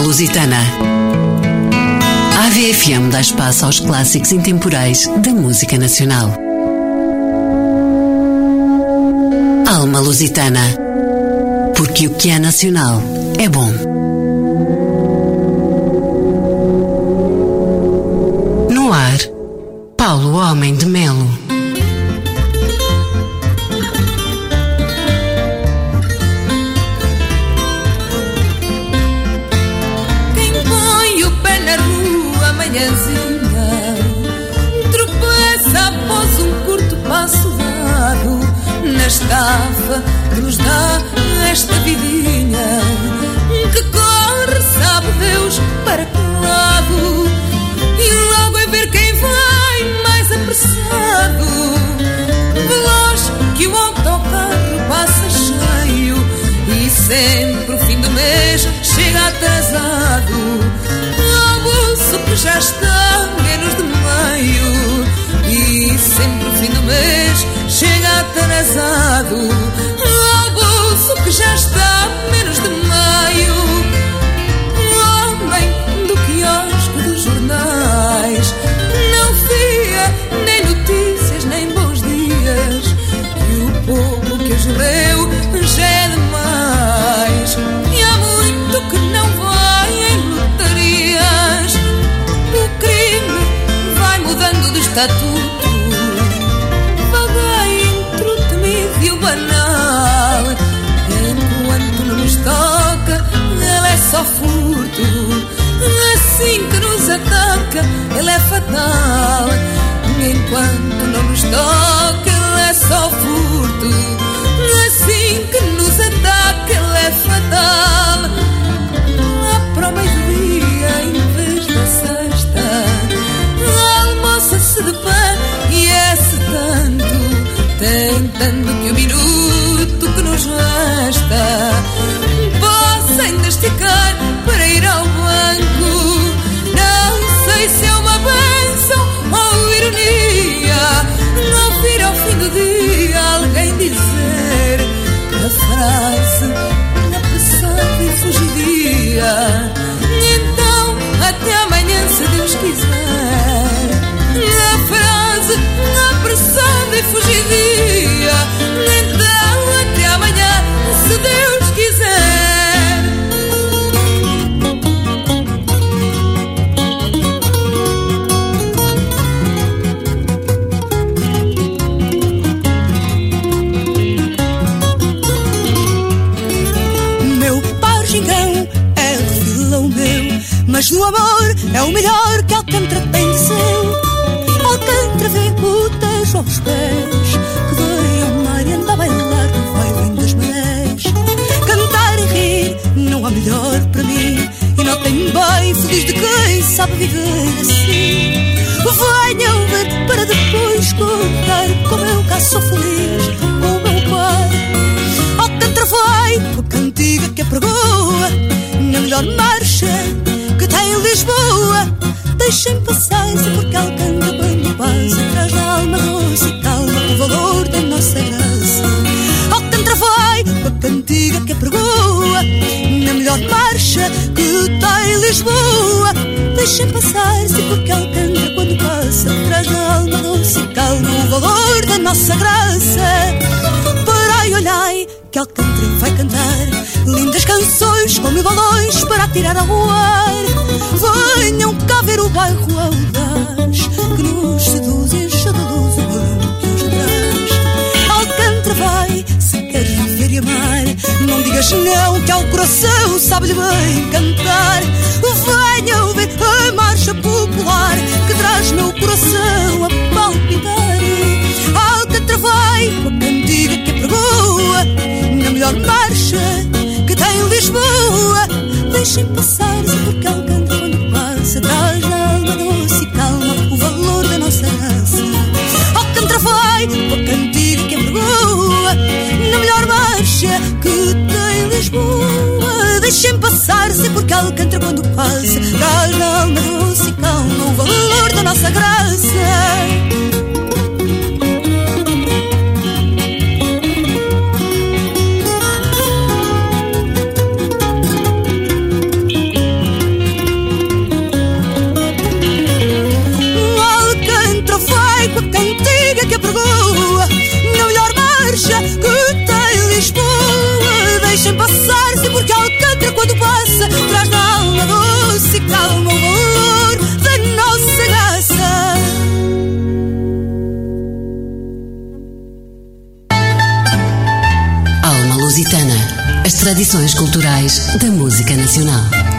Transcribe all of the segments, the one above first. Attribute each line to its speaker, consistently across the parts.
Speaker 1: Lusitana. A AVFM dá espaço aos clássicos intemporais da música nacional. Alma Lusitana. Porque o que é nacional é bom. No ar, Paulo Homem de Melo.
Speaker 2: Tropeça após um curto passo dado na estafa que nos dá esta vidinha que corre, sabe Deus, para que lado, e logo é ver quem vai mais apressado, veloz que o autocarro passa cheio e sempre o fim do mês chega atrasado. Que já está menos de meio e sempre o fim do mês chega atrasado. Ao bolso que já está menos de meio. Homem do quiosque dos jornais não via nem notícias nem bons dias, e o pouco que hoje leu já é demais, e há muito que não vai em lotarias. O crime vai mudando de estatuto, vaga entre o temido e o banal. Enquanto não nos toca, ele é só furto. Assim que nos ataca, ele é fatal. Enquanto não nos toca, ele é só furto. Assim que nos ataca, ele é fatal. Lá para o meio-dia, em vez da sexta, almoça-se de pé e é-se tanto, tentando que o minuto que nos resta possa ainda esticar para ir ao banco. Não sei se é uma bênção ou ironia não vir ao fim do dia alguém dizer a frase apressada e fugidia. Então, até amanhã, se Deus quiser. A frase apressada e fugidia. Então, até amanhã, se Deus quiser.
Speaker 3: Meu par gigão é refilão meu, mas no amor é o melhor que Alcântara tem de seu. Alcântara vê o Tejo aos pés, que vai ao mar e anda a bailar, que vai vindo das marés. Cantar e rir não há melhor para mim, e não tem bem feliz de quem sabe viver assim. Venham ver para depois contar como eu cá sou feliz com o meu pai. Alcântara vai com a cantiga que apregoa na melhor marcha que tem em Lisboa. Deixem passar-se porque Alcântara quando passa traz na alma doce e calma o valor da nossa graça. Alcântara vai com a cantiga que apregoa na melhor marcha que tem em Lisboa. Deixem passar-se porque Alcântara quando passa traz na alma doce e calma o valor da nossa graça. Parai, olhai que Alcântara vai cantar lindas canções com mil balões para atirar ao ar. Venham cá ver o bairro audaz que nos seduz e enche de luz o balão que hoje traz. Alcântara vai, se queres viver e amar, não digas não que ao coração sabe-lhe bem cantar. Venham ver a marcha popular que traz meu coração a palpitar. Alcântara vai com a cantiga que apregoa na melhor marcha que tem em Lisboa. Deixem passar-se porque Alcântara quando passa traz na alma doce e calma o valor da nossa raça. Alcântara vai com a cantiga que apregoa na melhor marcha que tem em Lisboa. Deixem passar-se porque Alcântara quando passa traz na alma doce e calma o valor da nossa graça.
Speaker 1: as tradições culturais da música nacional.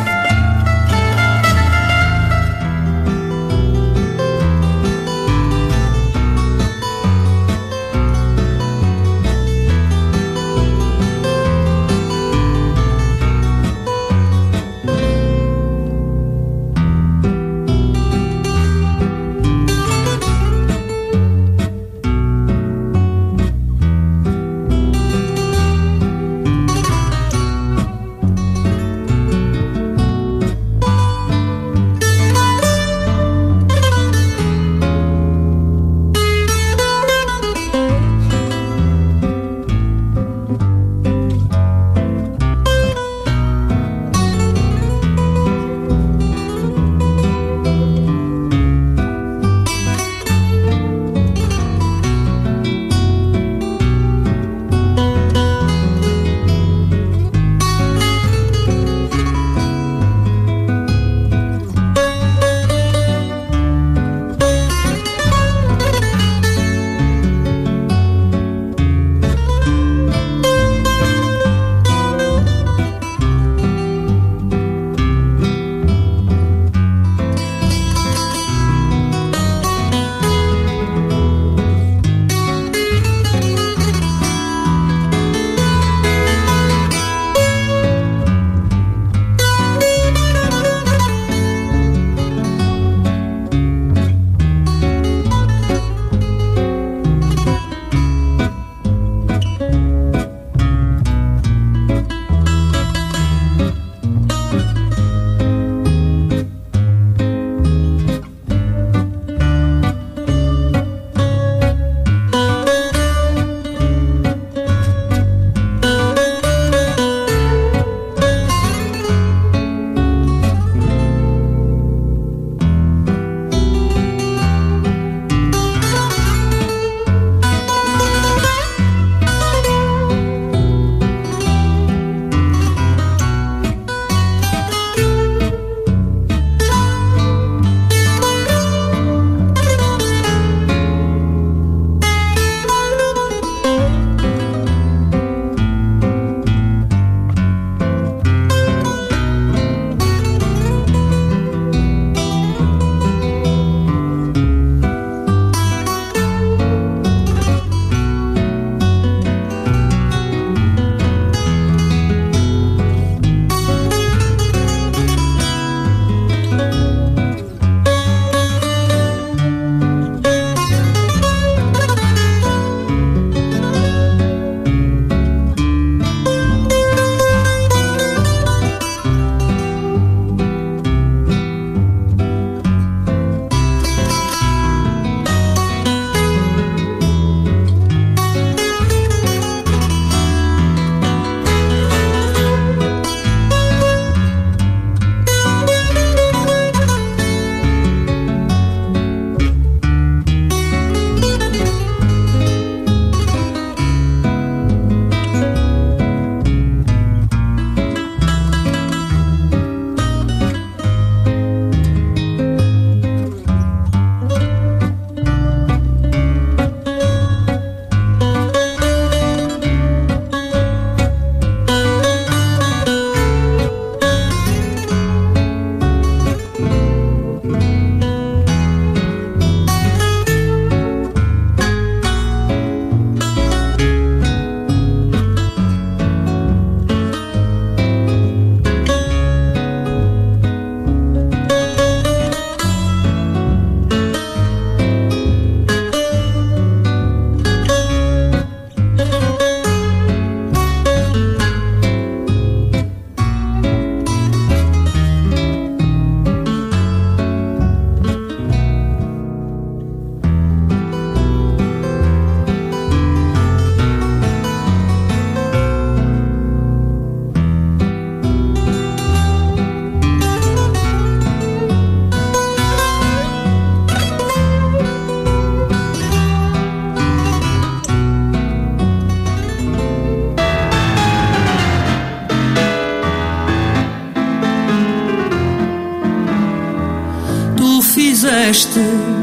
Speaker 2: fizeste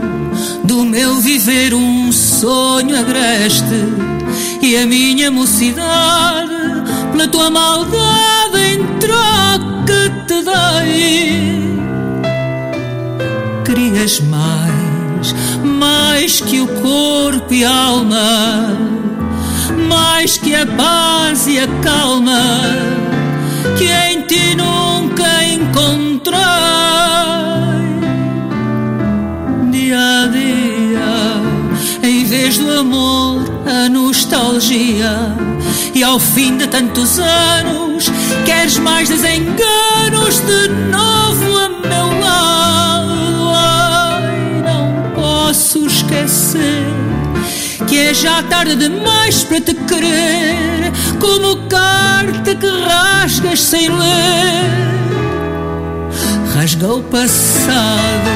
Speaker 2: do meu viver um sonho agreste, e a minha mocidade pela tua maldade em troca te dei. Querias mais que o corpo e a alma, mais que a paz e a calma que em ti nunca encontrei. Dia a dia, em vez do amor, a nostalgia, e ao fim de tantos anos queres mais desenganos de novo a meu lado. Ai, não posso esquecer que é já tarde demais para te querer, como carta que rasgas sem ler. Rasga o passado,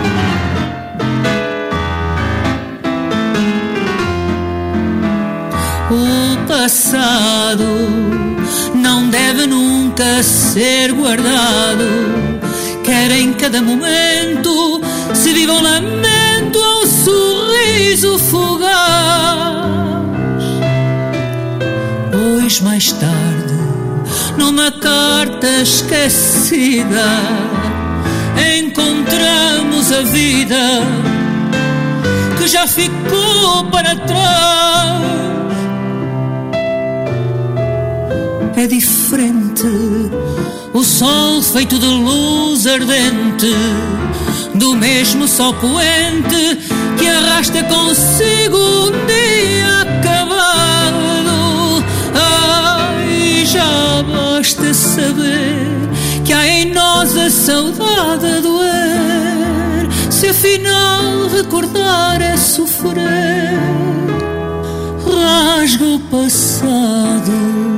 Speaker 2: o passado não deve nunca ser guardado. Quer em cada momento se viva um lamento ou um sorriso fugaz. Pois mais tarde, numa carta esquecida, encontramos a vida que já ficou para trás. É diferente o sol feito de luz ardente, do mesmo sol poente que arrasta consigo um dia acabado. Ai, já basta saber que há em nós a saudade a doer, se afinal recordar é sofrer. Rasga o passado,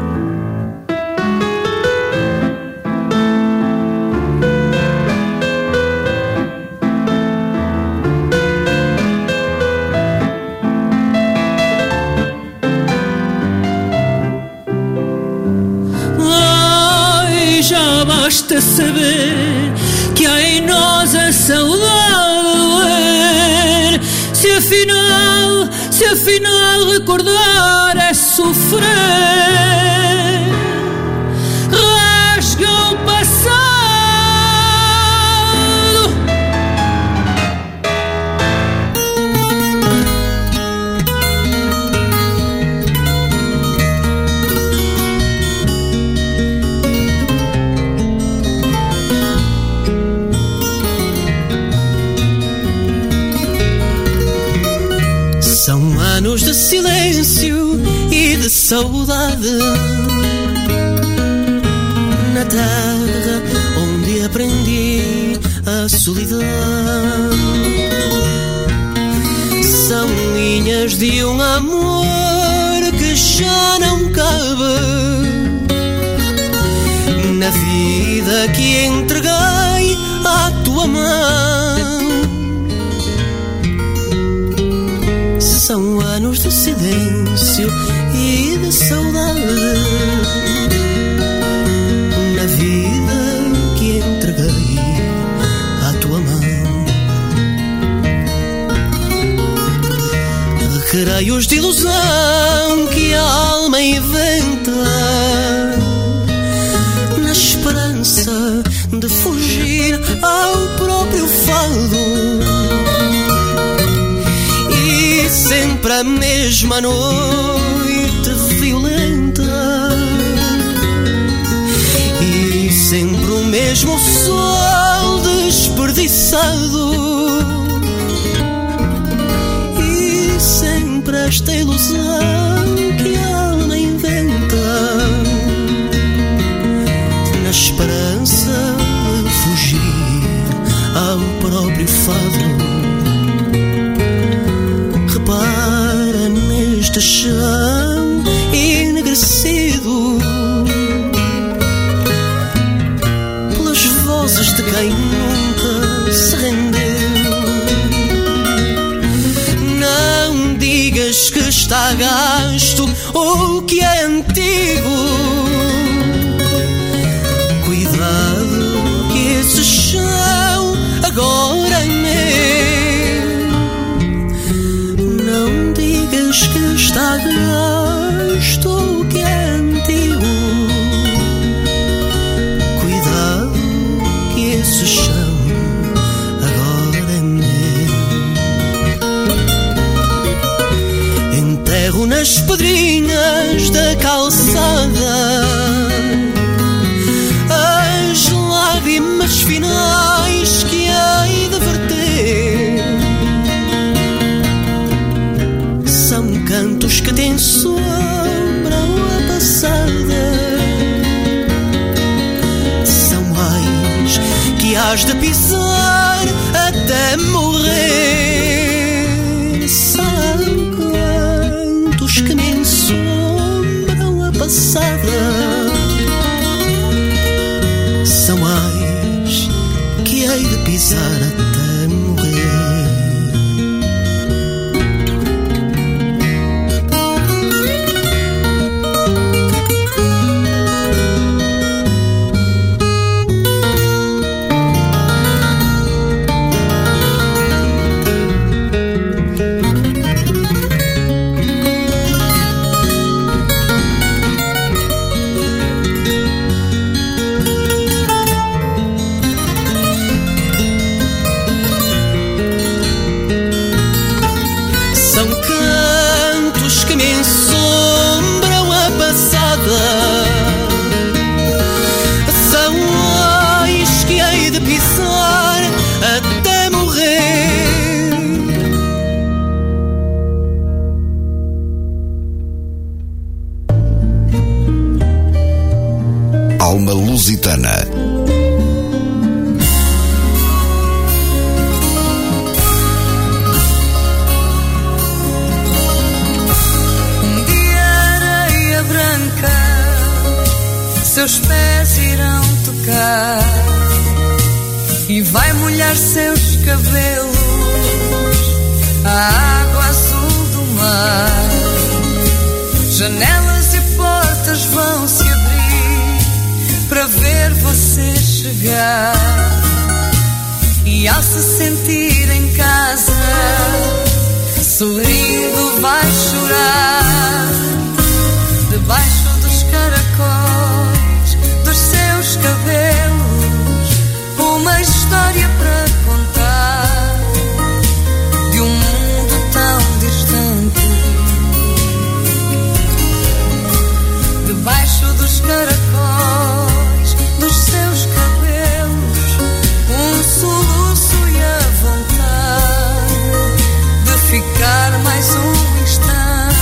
Speaker 2: basta saber que há em nós a saudade a doer, se afinal recordar é sofrer. Rasga o passado.
Speaker 4: São anos de silêncio e de saudade na terra onde aprendi a solidão. São linhas de um amor que já não cabe na vida que entreguei à tua mão. São anos de silêncio e de saudade na vida que entreguei à tua mão. Recreios de ilusão que a alma inventa na esperança de fugir ao próprio fado. Sempre a mesma noite violenta e sempre o mesmo sol desperdiçado, e sempre esta ilusão que a alma inventa na esperança de fugir ao próprio fado. Repara neste chão enegrecido pelas vozes de quem nunca se rendeu. Não digas que está gasto ou que é antigo. Cuidado que esse chão agora é meu. Não digas que está gasto hás de pisar até morrer. São cantos que me ensombram a passada, são ais que hei de pisar até morrer.
Speaker 5: Alma Lusitana.
Speaker 2: Seus pés irão tocar e vai molhar seus cabelos a água azul do mar. Janelas e portas vão se abrir para ver você chegar, e ao se sentir em casa, sorrindo vai chorar debaixo dos caracóis dos seus cabelos, uma história para contar de um mundo tão distante. Debaixo dos caracóis dos seus cabelos, um soluço e a vontade de ficar mais um instante.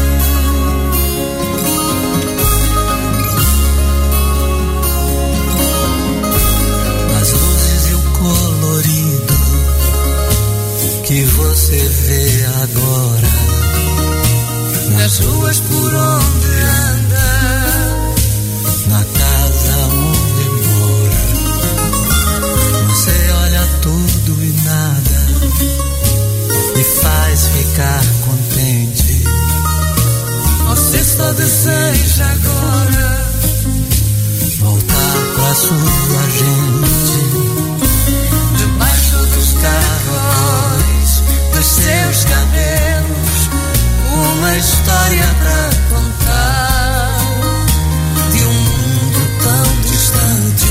Speaker 4: Que você vê agora
Speaker 2: nas ruas por onde anda,
Speaker 4: na casa onde mora. Você olha tudo e nada e faz ficar contente.
Speaker 2: Você só deseja agora
Speaker 4: voltar pra sua gente,
Speaker 2: debaixo dos caracóis dos seus cabelos, uma história pra contar de um mundo tão distante.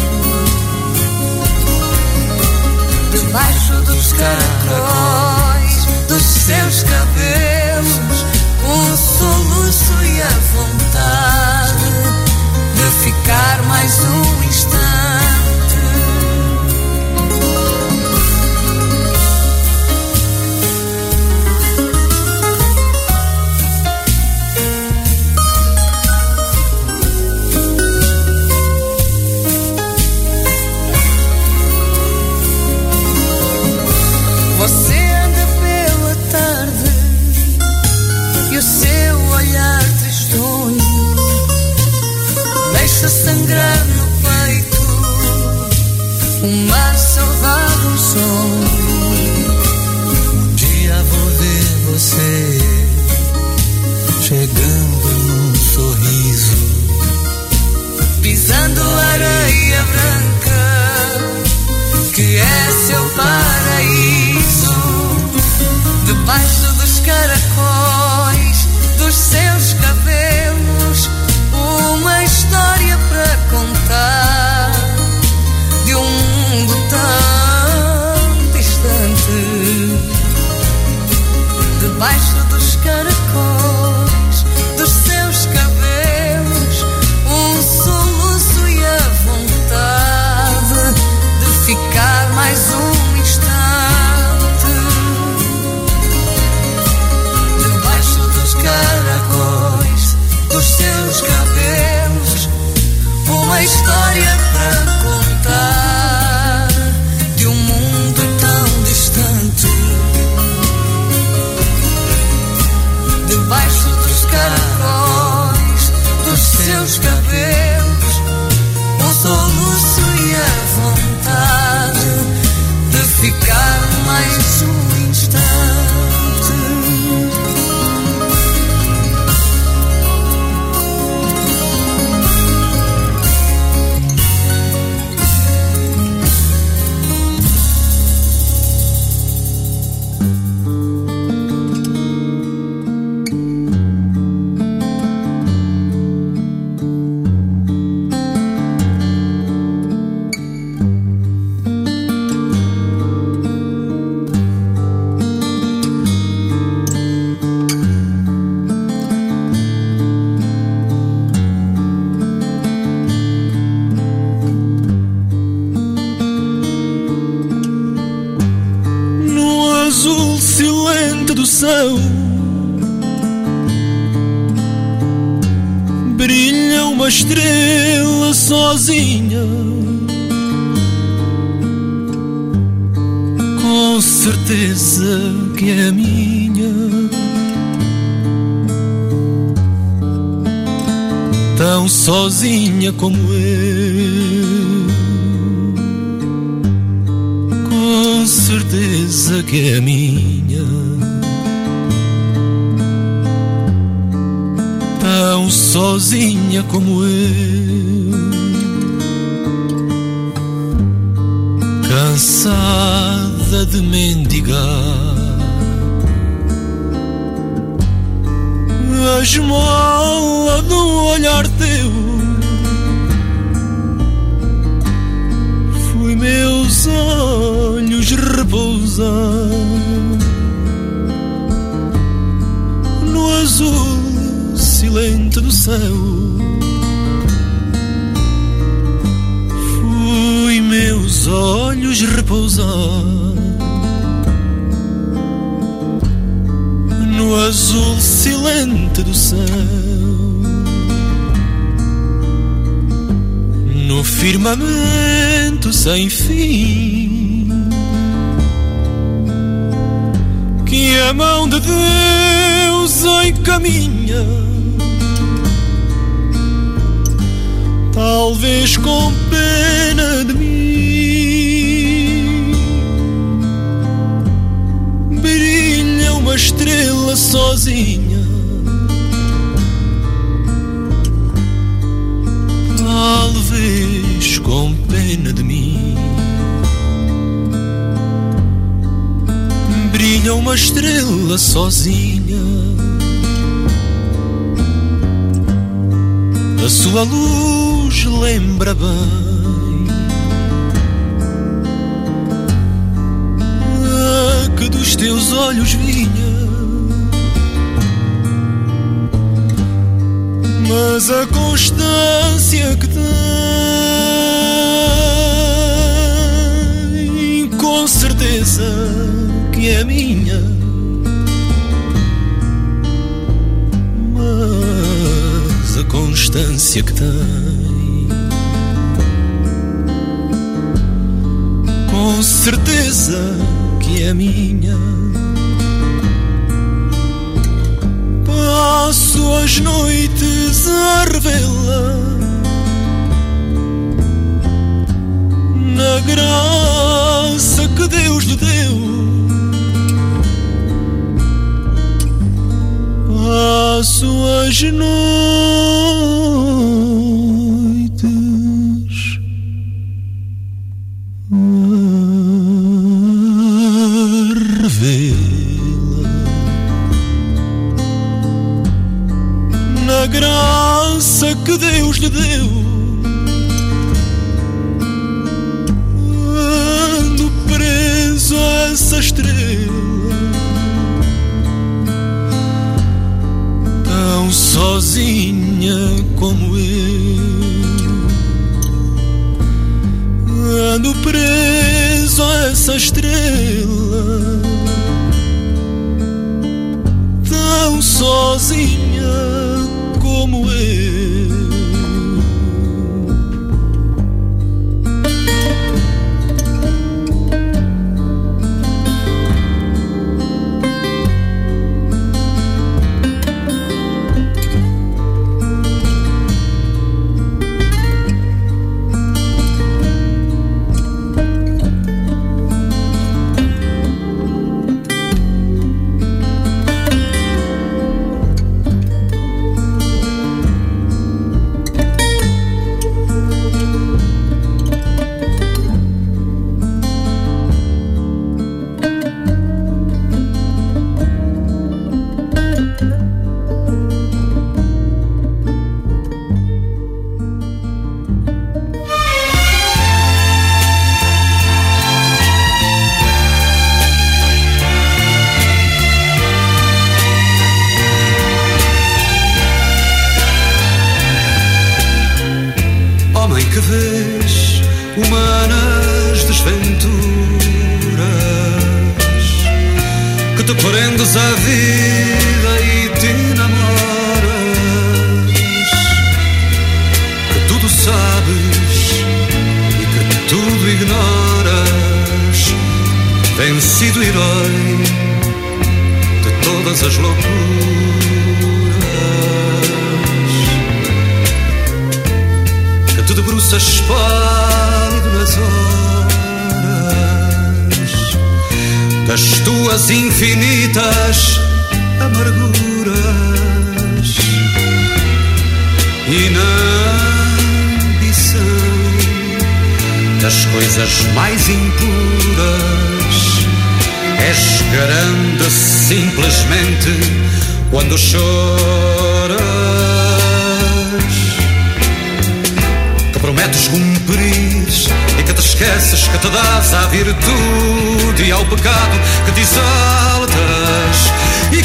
Speaker 2: Debaixo dos caracóis dos seus cabelos, um soluço e a vontade de ficar mais um instante. Você anda pela tarde e o seu olhar tristonho deixa sangrar no peito uma saudade, um sonho.
Speaker 4: Um dia vou ver você chegando num sorriso,
Speaker 2: pisando areia branca que é seu paraíso. Debaixo dos caracóis dos seus cabelos, uma história para contar de um mundo tão distante. Debaixo dos caracóis dos adeus, o soluço e a vontade de ficar mais um instante.
Speaker 4: Brilha uma estrela sozinha, com certeza que é minha, tão sozinha como eu, com certeza que é minha, tão sozinha como eu, cansada de mendigar a esmola do olhar teu. Fui meus olhos repousar no azul silente do céu. Fui meus olhos repousar no azul silente do céu, no firmamento sem fim que a mão de Deus encaminha, talvez com pena de mim. Brilha uma estrela sozinha, talvez com pena de mim. Brilha uma estrela sozinha, a sua luz lembra bem a que dos teus olhos vinha, mas a constância que tem, com certeza que é minha, mas a constância que tem, com certeza que é minha. Passo as noites a revê-la na graça que Deus lhe deu. Passo as noites a revê-la na graça que Deus lhe deu. Ando preso a essa estrela, tão sozinha como eu. Ando preso a essa estrela, tão sozinha como eu.
Speaker 5: bem que vês humanas desventuras que te prendes à vida e te enamoras, que tudo sabes e que tudo ignoras, vencido herói de todas as loucuras, que te debruças pálido nas horas das tuas infinitas amarguras e na ambição das coisas mais impuras. És grande simplesmente quando choras, que prometes cumprir e que te esqueces que te dás à virtude e ao pecado, que te exaltas e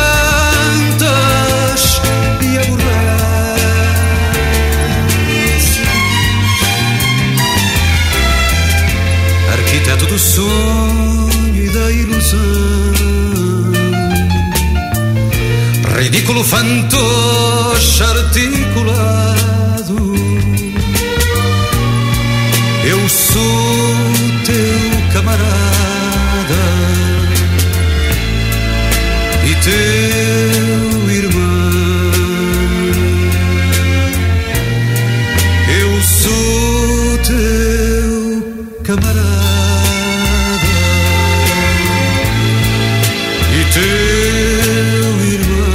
Speaker 5: cantas e aborreces. Arquiteto do sonho e da ilusão, ridículo fantoche articulado, eu sou teu camarada e teu irmão. Eu sou teu camarada e teu irmão.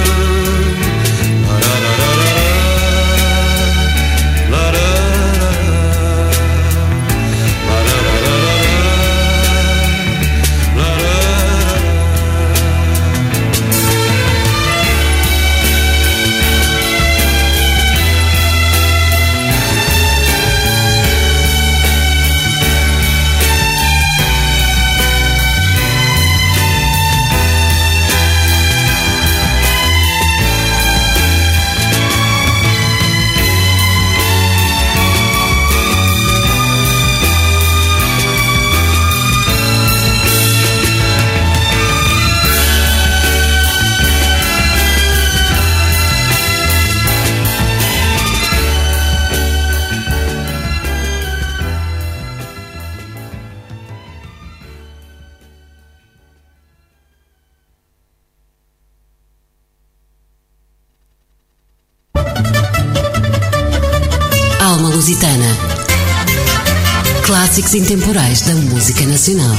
Speaker 1: Alma Lusitana. Clássicos intemporais da música nacional.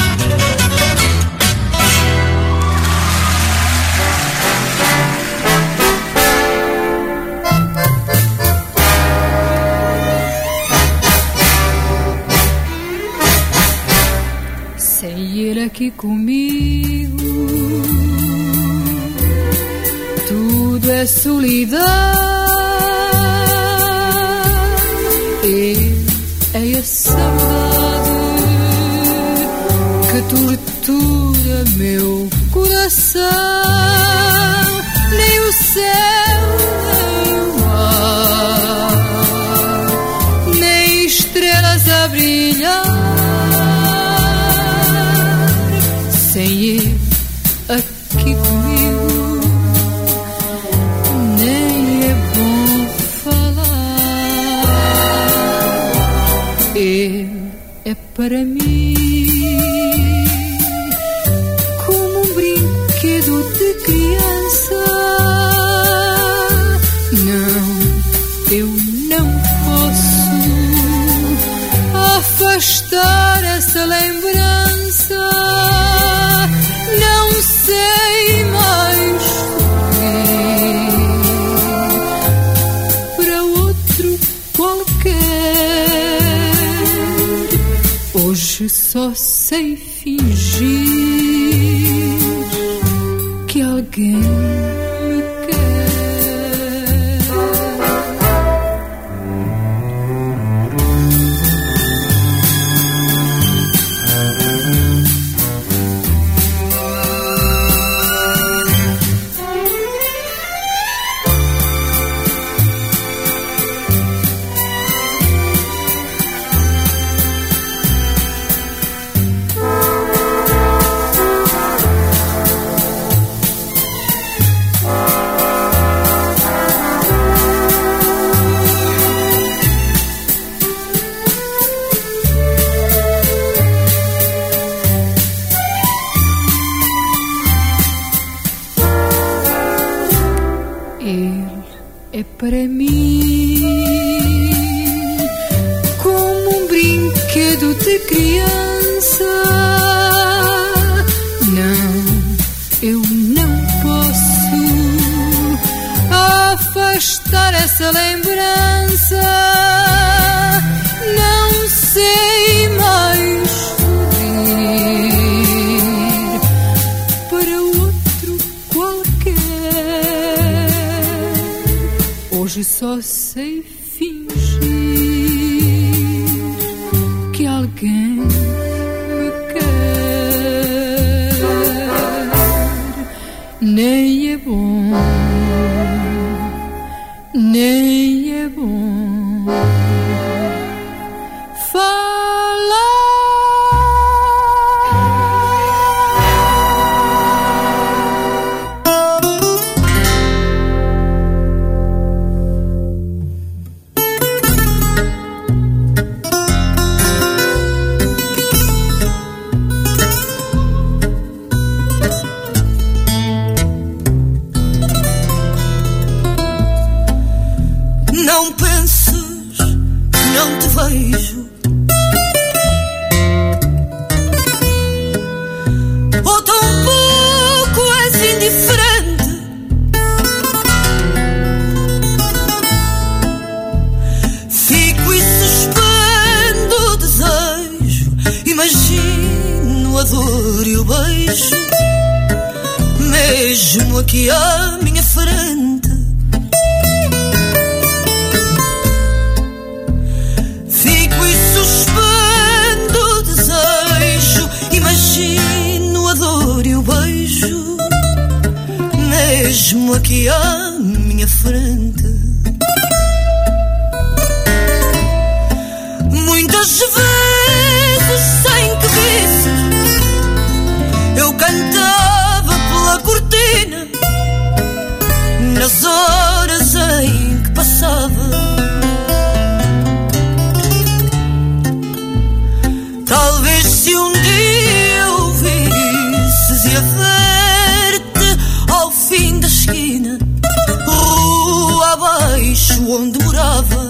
Speaker 2: Sem ele aqui comigo, tudo é solidão. É a saudade que tortura meu coração. Nem o céu, nem o mar, nem estrelas a brilhar. Sem ele aqui comigo, nem é bom falar. Ele é para mim como um brinquedo de criança. Não, eu não posso afastar essa lembrança. Não sei mais sorrir para outro qualquer. Hoje só sei fingir que alguém me quer. de criança. Não, eu não posso afastar essa lembrança. Não sei mais sorrir para outro qualquer. Hoje só sei fingir que alguém me quer. Nem é bom, nem é bom falar.
Speaker 3: Não penses que não te vejo, ou tão pouco és indiferente. Fico e suspendo o desejo, imagino a dor e o beijo, mesmo aqui à minha frente. Imagino a dor e o beijo, mesmo aqui à minha frente. Muitas vezes, sem que visses, eu cantava pela cortina, nas horas em que passava. Talvez se um dia ouvisses e a ver-te ao fim da esquina, rua abaixo onde morava.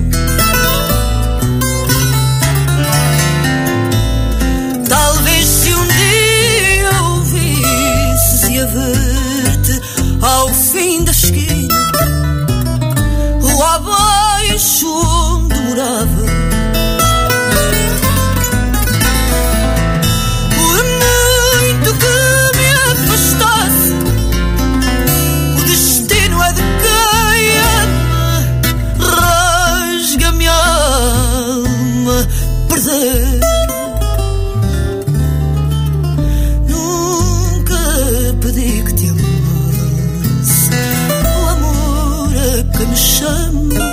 Speaker 3: Talvez se um dia ouvisses e a ver-te ao fim da esquina, rua abaixo onde morava. O destino é de quem ama, rasga-me a alma perder. Nunca pedi que te amasse, o amor é que me chama,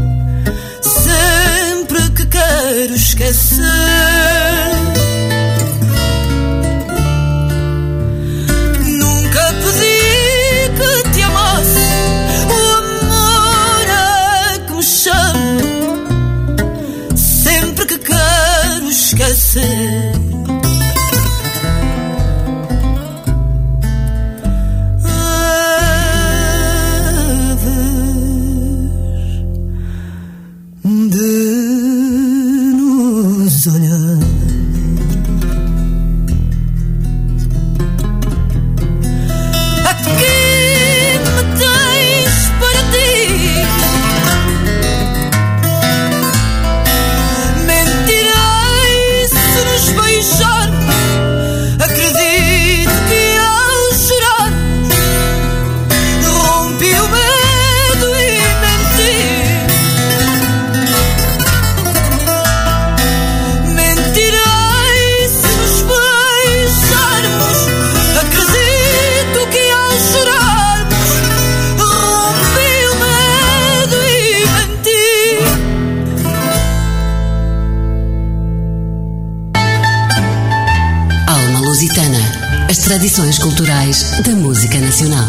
Speaker 3: sempre que quero esquecer. Esquecer. De nos olhar, aqui me tens para ti. Acredito que ao chorar rompi o medo e menti. Mentirei se nos beijarmos. Acredito que ao chorarmos rompi o medo e menti.
Speaker 1: Alma Lusitana, as tradições culturais da música nacional.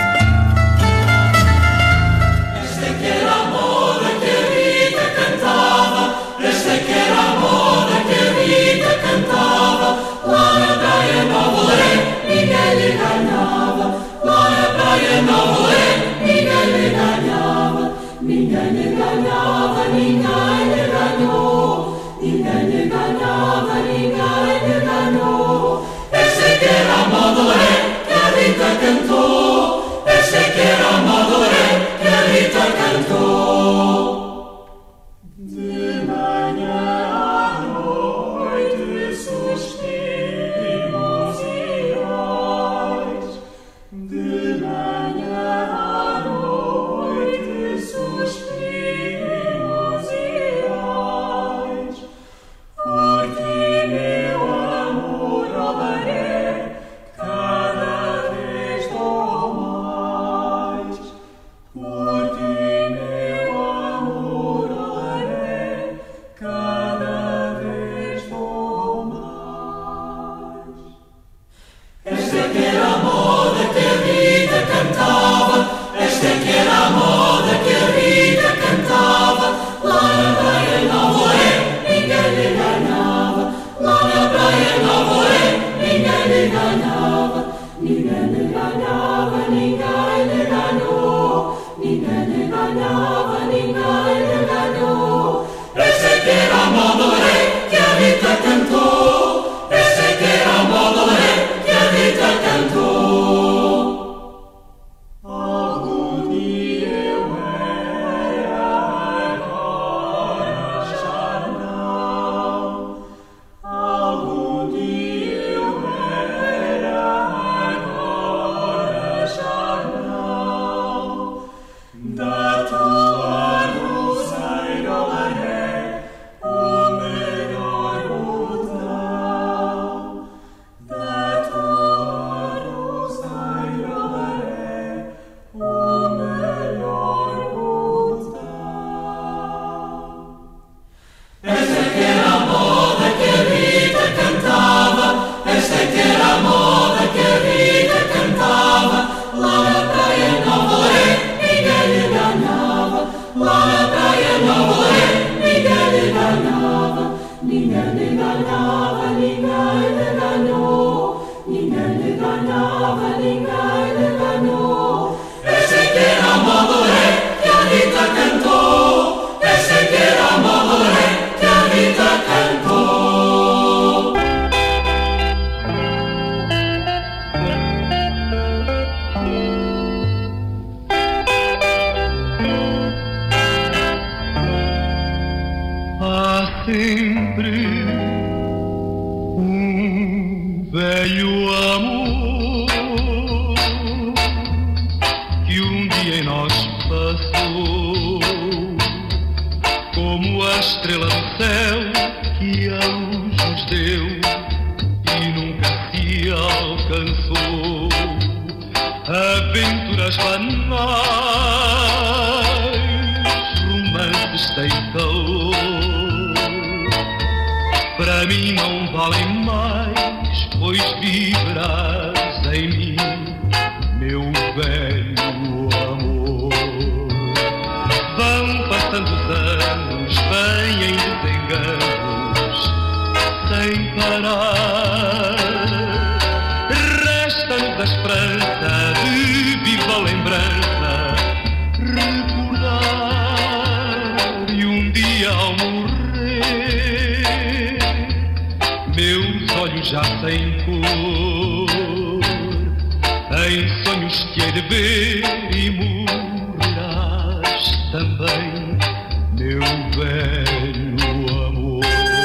Speaker 6: Esta que era a moda que a Rita cantava, esta que era a moda que a Rita cantava, lá na Praia Nova Lé, ninguém lhe ganhava, lá na Praia Nova Lé, ninguém lhe ganhava, ninguém lhe ganhava, ninguém lhe ganhou, ninguém lhe ganhava.
Speaker 7: sempre velho amor que um dia em nós passou, como a estrela do céu que a luz nos deu e nunca se alcançou. Aventuras banais, romances sem calor, para mim não valem mais, pois viverás em mim, meu velho amor. Vão passando os anos, vêm desenganos, sem parar. Resta-nos a esperança de viva lembrança, recordar. E um dia ao morrer, meus olhos já sem cor, em sonhos que hei de ver, e morrerás também, meu velho amor.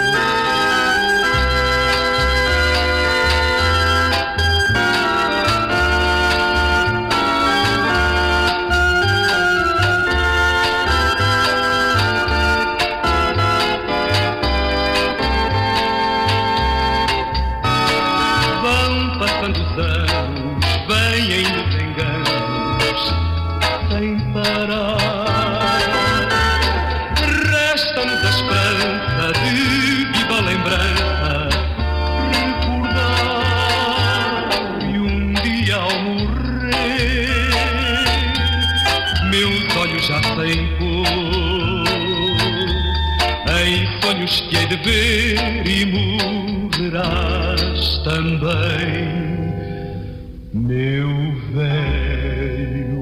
Speaker 7: Que hei de ver, e morrerás também, meu velho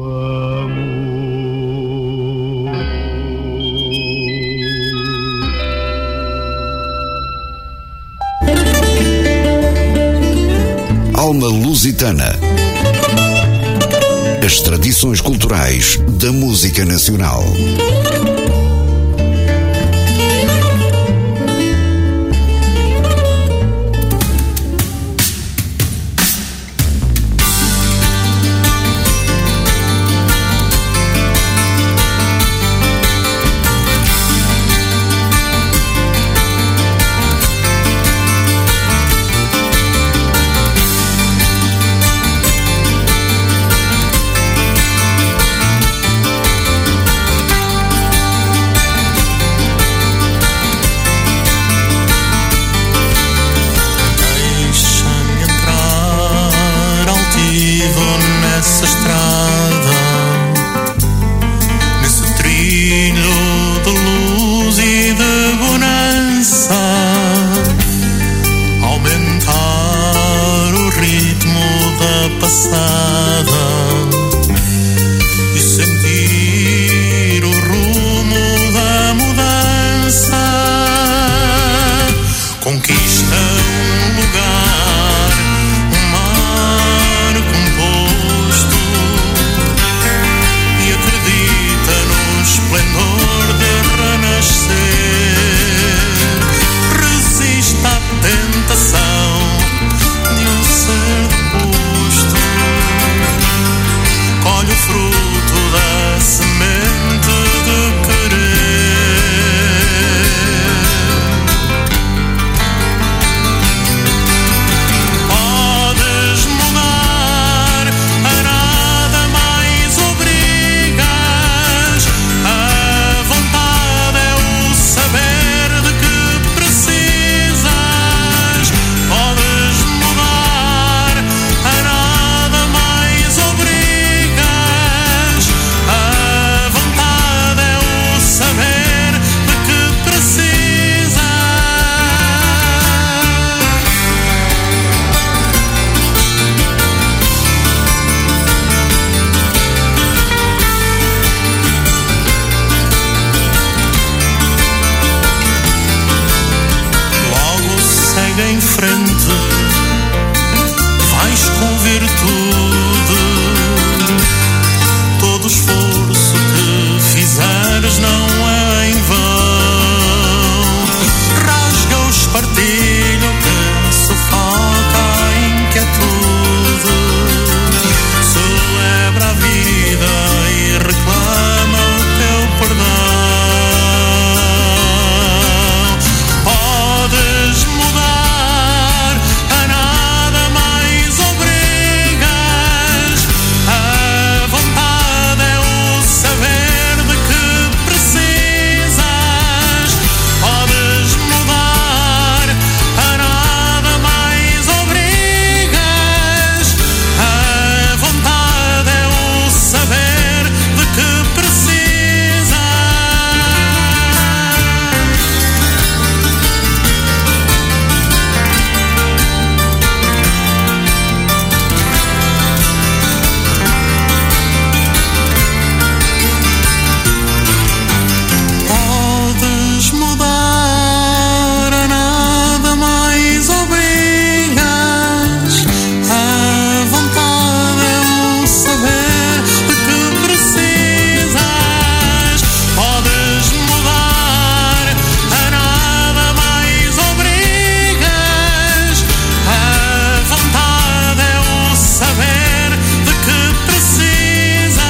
Speaker 7: amor.
Speaker 8: Alma Lusitana. As tradições culturais da música nacional.
Speaker 9: esforço que fizeres não é em vão.
Speaker 5: espartilho que sufoca a inquietude, celebra a vida e reclama o teu perdão. Podes mudar, a nada mais obrigas, a vontade é o saber de que precisas. Podes mudar, a nada mais obrigas, a vontade é o saber de que precisas. Podes mudar, a nada mais obrigas, a vontade é o saber de que precisas. Podes mudar, a nada mais obrigas, a vontade é o saber de que precisas.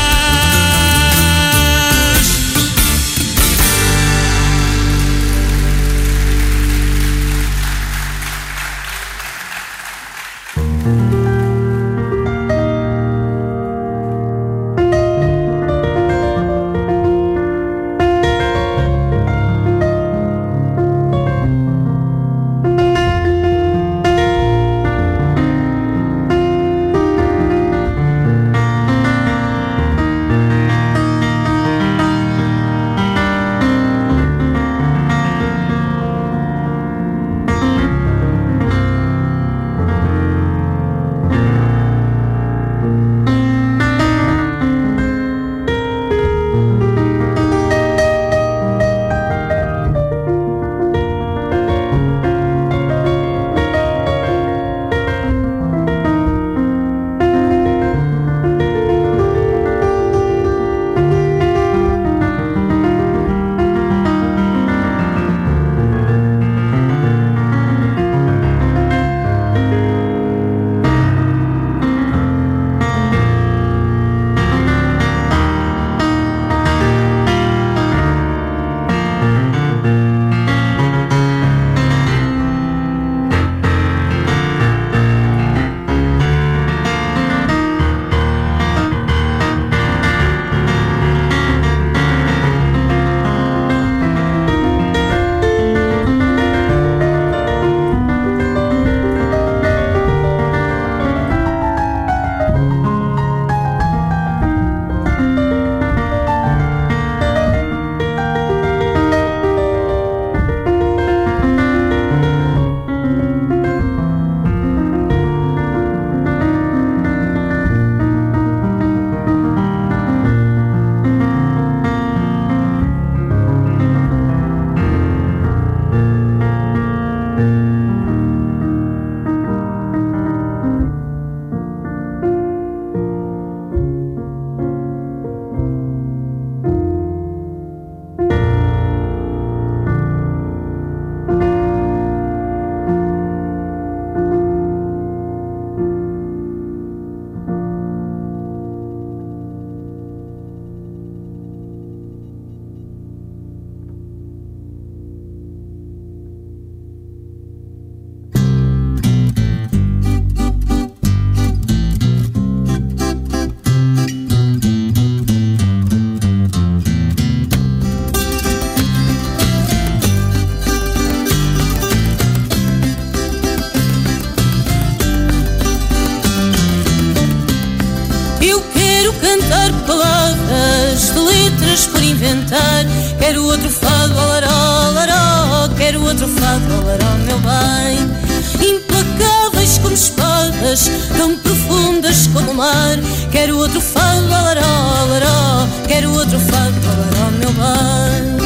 Speaker 3: Quero outro fado, alaró, alaró. Quero outro fado, alaró, meu bem. Implacáveis como espadas, tão profundas como o mar. Quero outro fado, alaró, alaró. Quero outro fado, alaró, meu bem.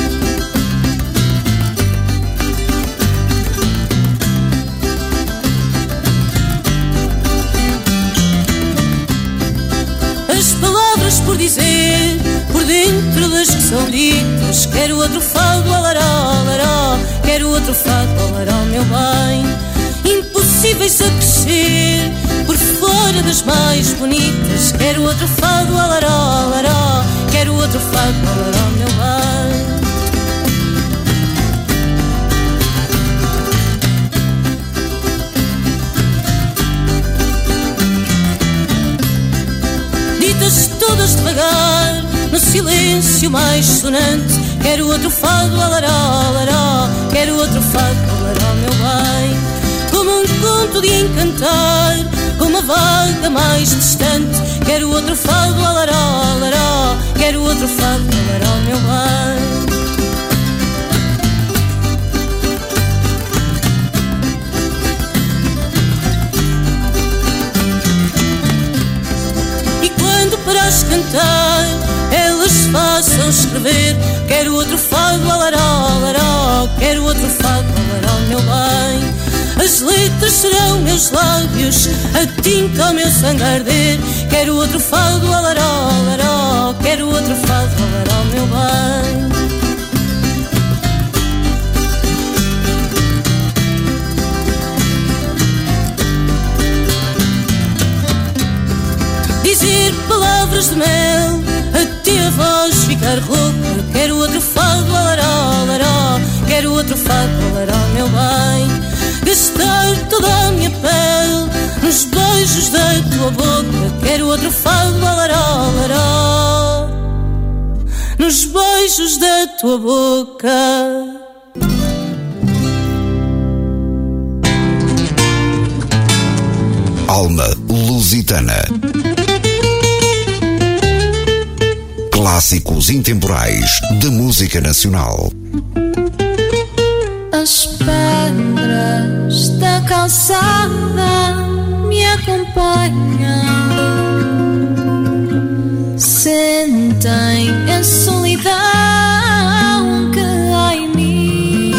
Speaker 3: As palavras por dizer, por dentro das que são ditas. Quero outro fado, alaró, alaró.
Speaker 9: laró. Quero outro fado, ó laró, meu bem. Impossíveis a crescer por fora das mais bonitas. Quero outro fado, ó laró, laró. Quero outro fado, ó laró, meu bem. Ditas todas devagar, no silêncio mais sonante. Quero outro fado, ó laró, laró. Quero outro fado, ó laró, meu bem. Como um conto de encantar, como a vaga mais distante. Quero outro fado, ó laró, laró. Quero outro fado, ó laró, meu bem. E quando parares cantar, elas façam escrever. Quero outro fado, ó laró, laró. Quero outro fado, ó laró, meu bem. As letras serão meus lábios, a tinta ao meu sangue arder. Quero outro fado, ó laró, laró. Quero outro fado, ó laró, meu bem. Dizer palavras de mel até a voz ficar rouca. Quero outro fado, ó laró, laró. Quero outro fado, ó laró, meu bem. Gastar toda a minha pele nos beijos da tua boca. Quero outro fado, ó laró, laró. Nos beijos da tua boca.
Speaker 8: Alma Lusitana. Clássicos intemporais da música nacional.
Speaker 10: As pedras da calçada me acompanham, sentem a solidão que há em mim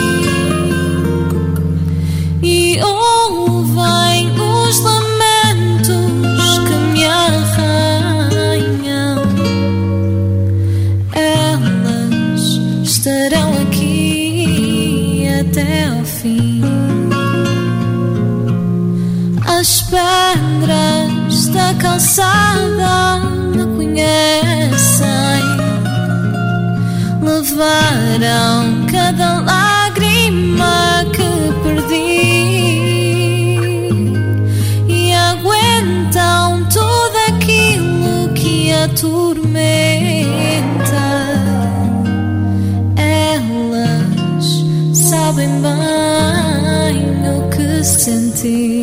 Speaker 10: e ouvem os lamentos que me arranham. Elas estarão aqui até ao fim. As pedras da calçada me conhecem, levaram cada lágrima que perdi e aguentam tudo aquilo que atormenta. Elas sabem bem o que senti.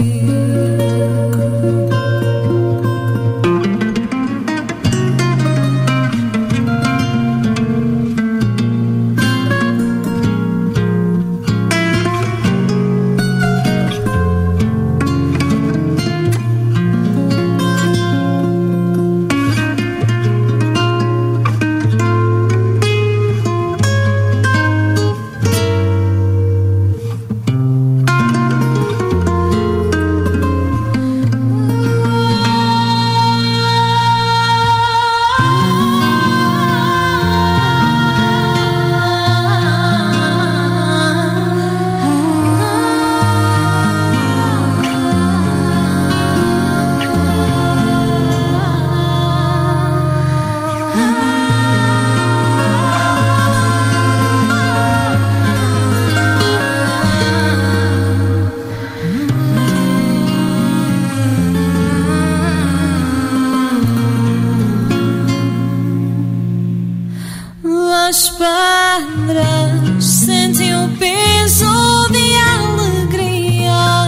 Speaker 10: As pedras sentem o peso de alegria,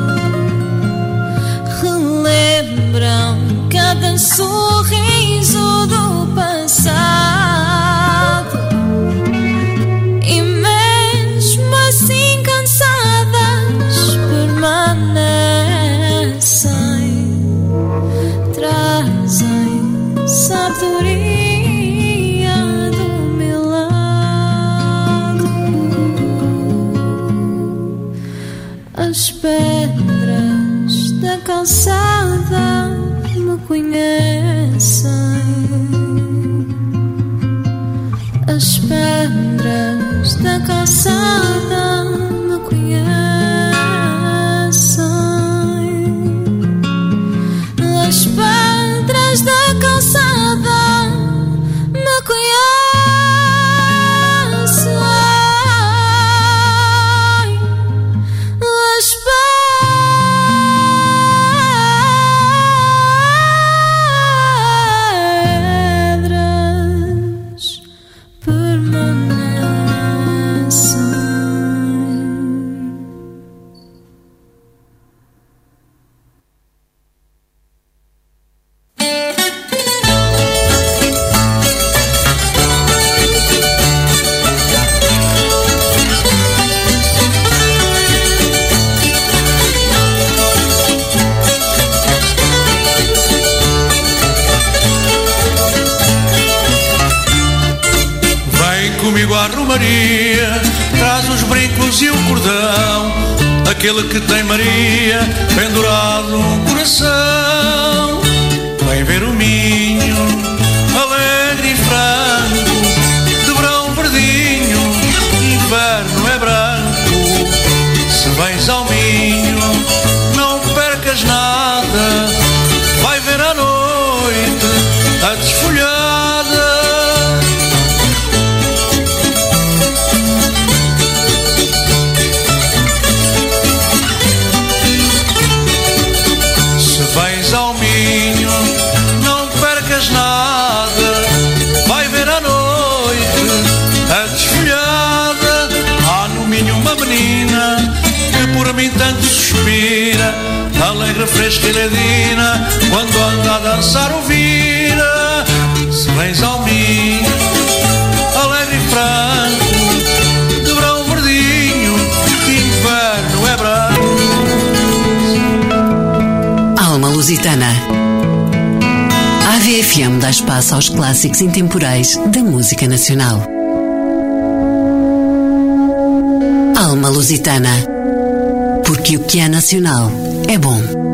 Speaker 10: relembram cada sorriso do passado e mesmo assim cansadas permanecem, trazem sabedoria. As pedras da calçada me conhecem. As pedras da calçada
Speaker 5: Maria traz os brincos e o cordão, aquele que tem Maria pendurado no coração. Vem ver o Minho, alegre e franco, de verão verdinho, inverno é branco. Se vens ao Minho, não percas nada, vai ver à noite a desfolhada. Se vens ao Minho, não percas nada, vai ver à noite a desfolhada. Há no Minho uma menina que por mim tanto suspira, alegre, fresca e ledina, quando anda a dançar o vira. Se vens ao Minho, alegre e franco, de verão verdinho, inverno é branco.
Speaker 1: Alma Lusitana. A AVFM dá espaço aos clássicos intemporais da música nacional. Alma Lusitana. Porque o que é nacional é bom.